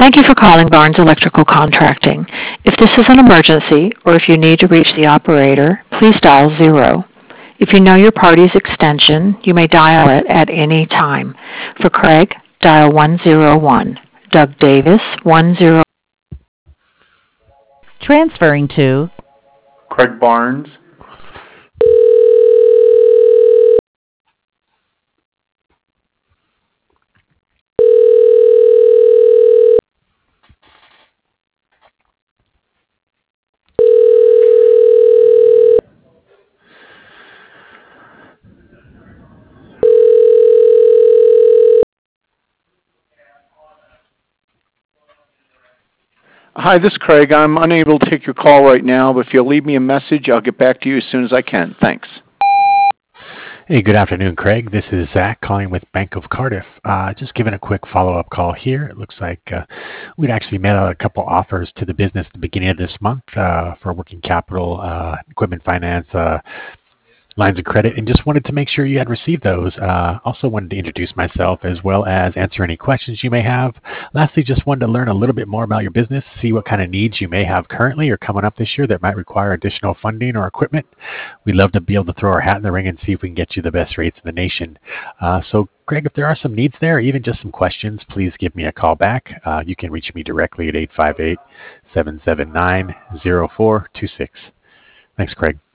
Thank you for calling Barnes Electrical Contracting. If this is an emergency or if you need to reach the operator, please dial 0. If you know your party's extension, you may dial it at any time. For Craig, dial 101. Doug Davis, 10. Transferring to Craig Barnes. Hi, this is Craig. I'm unable to take your call right now, but if you'll leave me a message, I'll get back to you as soon as I can. Thanks. Hey, good afternoon, Craig. This is Zach calling with Bank of Cardiff. Just giving a quick follow-up call here. It looks like we'd actually made out a couple offers to the business at the beginning of this month for working capital, equipment finance, lines of credit, and just wanted to make sure you had received those. Also wanted to introduce myself as well as answer any questions you may have. Lastly, just wanted to learn a little bit more about your business, see what kind of needs you may have currently or coming up this year that might require additional funding or equipment. We'd love to be able to throw our hat in the ring and see if we can get you the best rates in the nation. So Greg, if there are some needs there, even just some questions, please give me a call back. You can reach me directly at 858-779-0426. Thanks, Craig.